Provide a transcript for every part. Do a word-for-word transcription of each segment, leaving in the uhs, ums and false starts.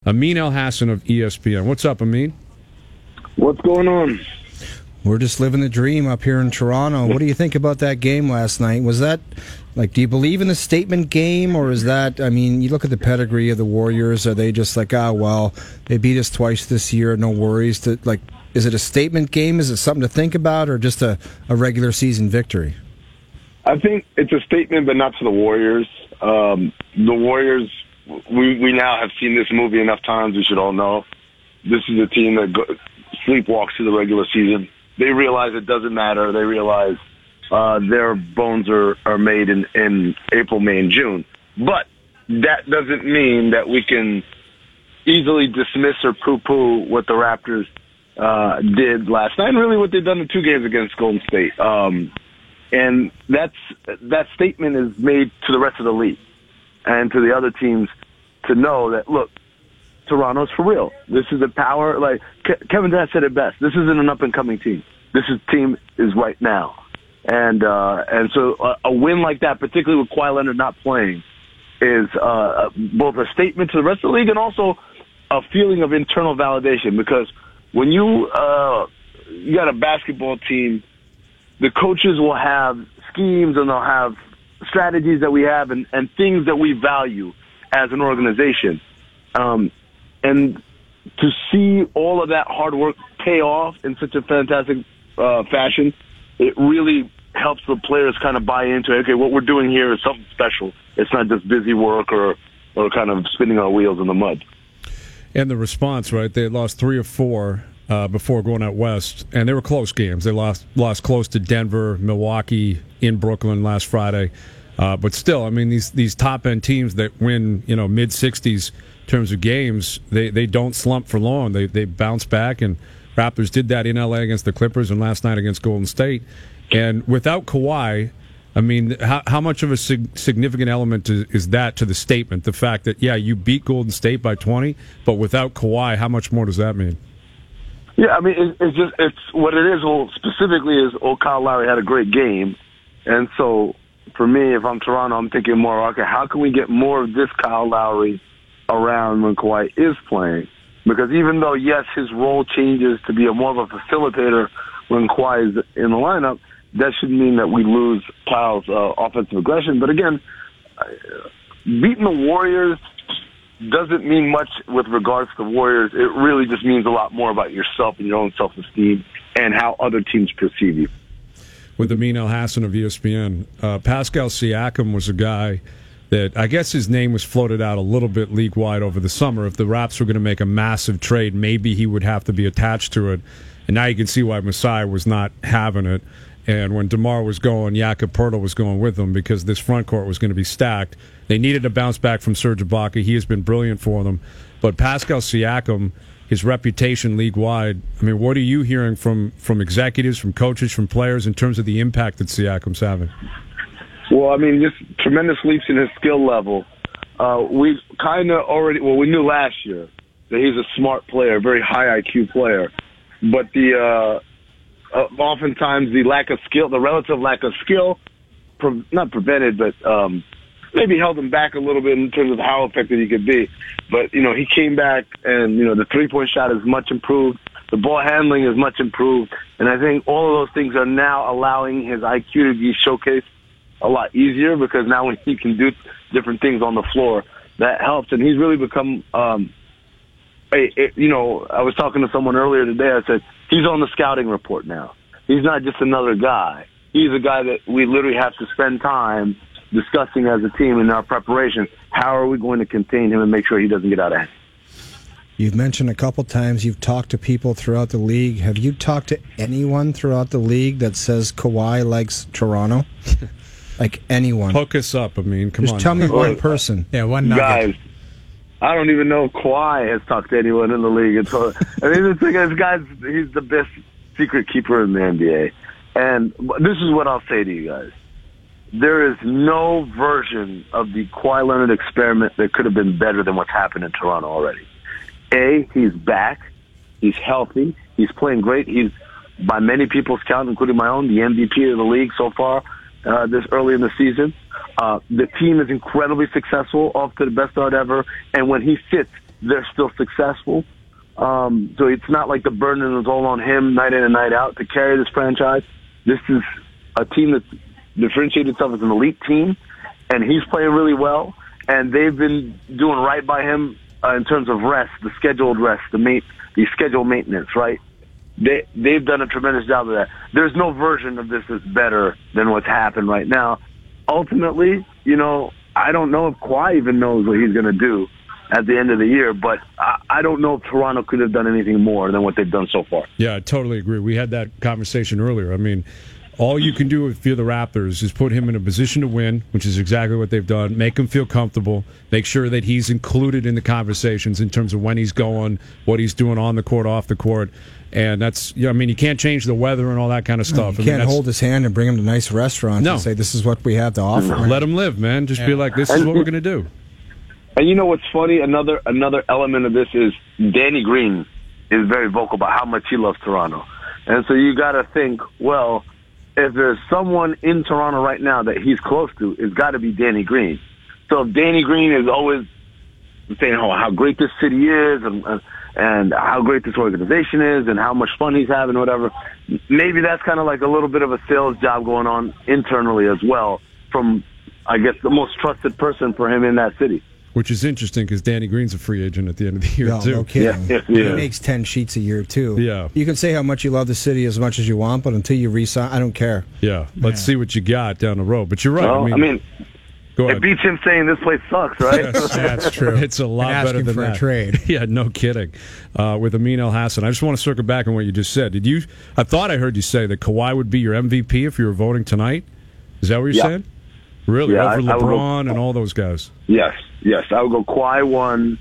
Amin Elhassan of E S P N. What's up, Amin? What's going on? We're just living the dream up here in Toronto. What do you think about that game last night? Was that, like, do you believe in the statement game, or is that, I mean, you look at the pedigree of the Warriors, are they just like, ah, well, they beat us twice this year, no worries? To, like, is it a statement game? Is it something to think about, or just a, a regular season victory? I think it's a statement, but not to the Warriors. Um, the Warriors, we, we now have seen this movie enough times, we should all know. This is a team that go, sleepwalks through the regular season. They realize it doesn't matter. They realize uh, their bones are, are made in, in April, May, and June. But that doesn't mean that we can easily dismiss or poo-poo what the Raptors uh, did last night, and really what they've done in two games against Golden State. Um, and that's that statement is made to the rest of the league and to the other teams to know that, look, Toronto's for real. This is a power, like Ke- Kevin Durant said it best. This isn't an up-and-coming team. This is, team is right now. And uh, and so a, a win like that, particularly with Kawhi Leonard not playing, is uh, both a statement to the rest of the league and also a feeling of internal validation. Because when you, uh, you got a basketball team, the coaches will have schemes and they'll have strategies that we have and, and things that we value as an organization. Um, And to see all of that hard work pay off in such a fantastic uh, fashion, it really helps the players kind of buy into, okay, what we're doing here is something special. It's not just busy work or, or kind of spinning our wheels in the mud. And the response, right? They lost three or four uh, before going out west, and they were close games. They lost lost close to Denver, Milwaukee, in Brooklyn last Friday. Uh, but still, I mean, these these top end teams that win, you know, mid sixties in terms of games, they, they don't slump for long. They they bounce back, and Raptors did that in L A against the Clippers and last night against Golden State. And without Kawhi, I mean, how, how much of a sig- significant element is, is that to the statement? The fact that, yeah, you beat Golden State by twenty, but without Kawhi, how much more does that mean? Yeah, I mean, it, it's just it's what it is. Well, specifically, is oh, Kyle Lowry had a great game, and so for me, if I'm Toronto, I'm thinking more, okay, how can we get more of this Kyle Lowry around when Kawhi is playing? Because even though, yes, his role changes to be a more of a facilitator when Kawhi is in the lineup, that shouldn't mean that we lose Kyle's uh, offensive aggression. But again, uh, beating the Warriors doesn't mean much with regards to the Warriors. It really just means a lot more about yourself and your own self-esteem and how other teams perceive you. With Amin Elhassan of E S P N, uh, Pascal Siakam was a guy that I guess his name was floated out a little bit league-wide over the summer. If the Raps were going to make a massive trade, maybe he would have to be attached to it. And now you can see why Masai was not having it. And when DeMar was going, Jakob Poeltl was going with them because this front court was going to be stacked. They needed a bounce back from Serge Ibaka. He has been brilliant for them. But Pascal Siakam, his reputation league-wide, I mean, what are you hearing from, from executives, from coaches, from players in terms of the impact that Siakam's having? Well, I mean, just tremendous leaps in his skill level. Uh, we kind of already, well, we knew last year that he's a smart player, a very high I Q player. But the uh, uh, oftentimes the lack of skill, the relative lack of skill, pre- not prevented, but um, maybe held him back a little bit in terms of how effective he could be. But, you know, he came back and, you know, the three-point shot is much improved. The ball handling is much improved. And I think all of those things are now allowing his I Q to be showcased a lot easier because now when he can do different things on the floor, that helps. And he's really become, um, a, a, you know, I was talking to someone earlier today. I said, he's on the scouting report now. He's not just another guy. He's a guy that we literally have to spend time discussing as a team in our preparation. How are we going to contain him and make sure he doesn't get out of hand? You've mentioned a couple times you've talked to people throughout the league. Have you talked to anyone throughout the league that says Kawhi likes Toronto? Like anyone? Hook us up, I mean, come Just on. Just tell me one person. Yeah, one nugget. Guys, I don't even know if Kawhi has talked to anyone in the league. It's, I mean, this, this guy's, he's the best secret keeper in the N B A. And this is what I'll say to you guys. There is no version of the Kawhi Leonard experiment that could have been better than what's happened in Toronto already. A, he's back. He's healthy. He's playing great. He's, by many people's count, including my own, the M V P of the league so far uh, this early in the season. Uh, the team is incredibly successful, off to the best start ever. And when he sits, they're still successful. Um, so it's not like the burden is all on him night in and night out to carry this franchise. This is a team that's differentiated itself as an elite team, and he's playing really well. And they've been doing right by him uh, in terms of rest, the scheduled rest, the mate, the scheduled maintenance, right? They, they've done a tremendous job of that. There's no version of this that's better than what's happened right now. Ultimately, you know, I don't know if Kawhi even knows what he's going to do at the end of the year, but I, I don't know if Toronto could have done anything more than what they've done so far. Yeah, I totally agree. We had that conversation earlier. I mean, all you can do if you're the Raptors is put him in a position to win, which is exactly what they've done. Make him feel comfortable. Make sure that he's included in the conversations in terms of when he's going, what he's doing on the court, off the court. And that's, you know, I mean, you can't change the weather and all that kind of stuff. You I can't mean, hold his hand and bring him to nice restaurants No. and say, this is what we have to offer. Let him live, man. Just yeah. be like, this is what we're going to do. And you know what's funny? Another another element of this is Danny Green is very vocal about how much he loves Toronto. And so you got to think, well, if there's someone in Toronto right now that he's close to, it's got to be Danny Green. So if Danny Green is always saying oh, how great this city is and, and how great this organization is and how much fun he's having, whatever, maybe that's kind of like a little bit of a sales job going on internally as well from, I guess, the most trusted person for him in that city. Which is interesting because Danny Green's a free agent at the end of the year, no, too. No kidding. Yeah, yeah. He makes ten sheets a year, too. Yeah. You can say how much you love the city as much as you want, but until you re-sign, I don't care. Yeah. Let's yeah. see what you got down the road. But you're right. Well, I mean, I mean go ahead. It beats him saying this place sucks, right? Yes, that's true. It's a lot and better than for that. A trade. Yeah, no kidding. Uh, with Amin Elhassan. I just want to circle back on what you just said. Did you? I thought I heard you say that Kawhi would be your M V P if you were voting tonight. Is that what you're yeah. saying? Really? Yeah, Over I, LeBron I and all those guys? Yes, yes. I would go Kawhi one,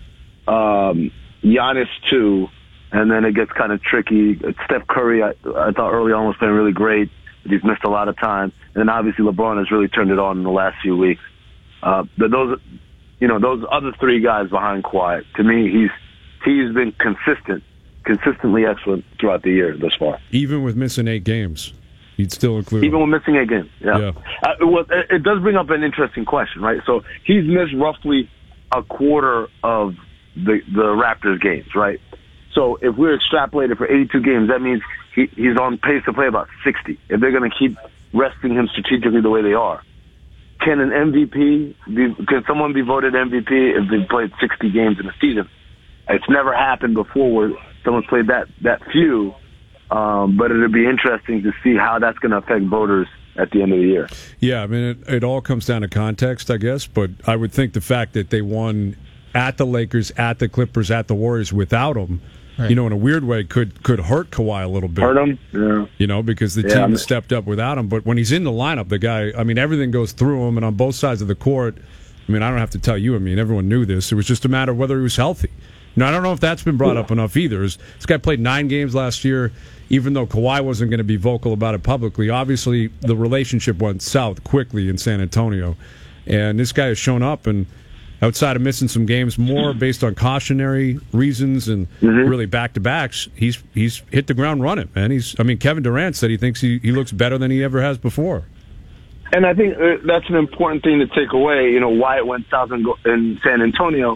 um, Giannis two, and then it gets kind of tricky. Steph Curry, I, I thought early on was playing really great, but he's missed a lot of time. And then obviously LeBron has really turned it on in the last few weeks. Uh, but those, you know, those other three guys behind Kawhi, to me, he's he's been consistent, consistently excellent throughout the year thus far. Even with missing eight games. You'd still include even him. with missing a game. Yeah, yeah. Uh, it, was, it, it does bring up an interesting question, right? So he's missed roughly a quarter of the the Raptors games, right? So if we're extrapolated for eighty-two games, that means he, he's on pace to play about sixty. If they're going to keep resting him strategically the way they are, can an M V P be? Can someone be voted M V P if they played sixty games in a season? It's never happened before where someone's played that that few. Um, but it'll be interesting to see how that's going to affect voters at the end of the year. Yeah, I mean, it, it all comes down to context, I guess. But I would think the fact that they won at the Lakers, at the Clippers, at the Warriors without him, right. you know, in a weird way, could could hurt Kawhi a little bit. Hurt him? Yeah. You know, because the yeah, team stepped up without him. But when he's in the lineup, the guy, I mean, everything goes through him. And on both sides of the court, I mean, I don't have to tell you. I mean, everyone knew this. It was just a matter of whether he was healthy. Now, I don't know if that's been brought up enough either. This guy played nine games last year, even though Kawhi wasn't going to be vocal about it publicly. Obviously, the relationship went south quickly in San Antonio. And this guy has shown up, and outside of missing some games more based on cautionary reasons and mm-hmm. really back-to-backs, he's he's hit the ground running, man. He's, I mean, Kevin Durant said he thinks he, he looks better than he ever has before. And I think that's an important thing to take away, you know, why it went south in, in San Antonio.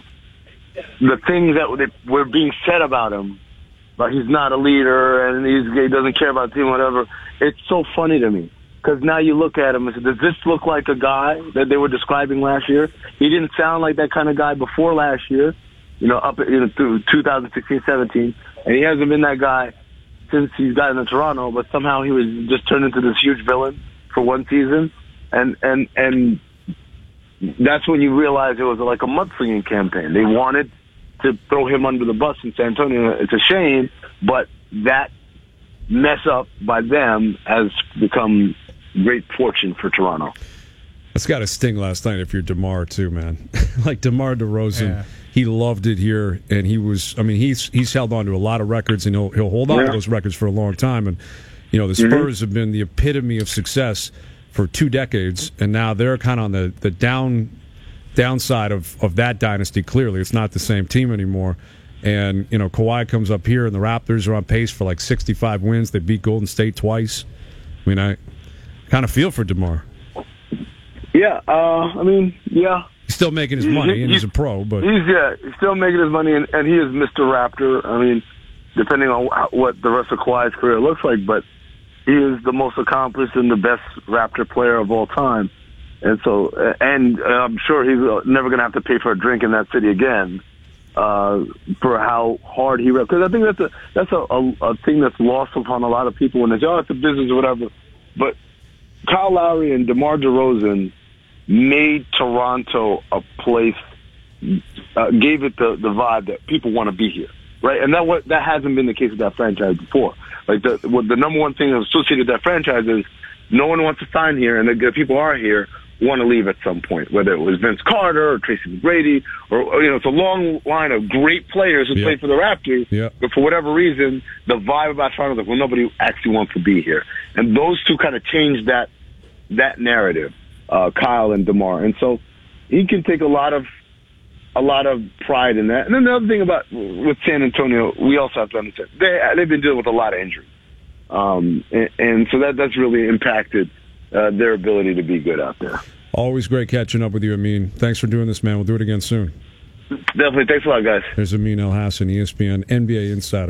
The things that were being said about him, but he's not a leader and he's, he doesn't care about the team, whatever. It's so funny to me because now you look at him and say, does this look like a guy that they were describing last year? He didn't sound like that kind of guy before last year, you know, up you know, through two thousand sixteen seventeen, and he hasn't been that guy since he's gotten to Toronto. But somehow he was just turned into this huge villain for one season, and and and. That's when you realize it was like a mudslinging campaign. They wanted to throw him under the bus in San Antonio. It's a shame, but that mess up by them has become great fortune for Toronto. That's got to sting last night if you're DeMar too, man. Like DeMar DeRozan, yeah. he loved it here, and he was. I mean, he's he's held on to a lot of records, and he'll he'll hold on yeah. to those records for a long time. And you know, the Spurs mm-hmm. have been the epitome of success for two decades, and now they're kind of on the, the down downside of, of that dynasty. Clearly, it's not the same team anymore. And, you know, Kawhi comes up here, and the Raptors are on pace for like sixty-five wins. They beat Golden State twice. I mean, I kind of feel for DeMar. Yeah, uh, I mean, yeah. He's still making his money, he, and he's a pro. But he's yeah, he's still making his money, and, and he is Mister Raptor. I mean, depending on what the rest of Kawhi's career looks like, but he is the most accomplished and the best Raptor player of all time. And so, and I'm sure he's never going to have to pay for a drink in that city again uh, for how hard he reps. Because I think that's a that's a, a, a thing that's lost upon a lot of people when they say, "Oh, it's a business or whatever." But Kyle Lowry and DeMar DeRozan made Toronto a place, uh, gave it the, the vibe that people want to be here, right? And that what that hasn't been the case with that franchise before. Like the what the number one thing associated with that franchise is no one wants to sign here, and the people are here want to leave at some point, whether it was Vince Carter or Tracy McGrady, or, or you know, it's a long line of great players who yep. played for the Raptors, yep. but for whatever reason, the vibe about Toronto is like, well, nobody actually wants to be here. And those two kind of changed that that narrative, uh, Kyle and DeMar. And so he can take a lot of a lot of pride in that. And then the other thing about with San Antonio, we also have to understand, they, they've been dealing with a lot of injuries. Um, and, and so that that's really impacted Uh, their ability to be good out there. Always great catching up with you, Amin. Thanks for doing this, man. We'll do it again soon. Definitely. Thanks a lot, guys. There's Amin Elhassan, E S P N N B A insider.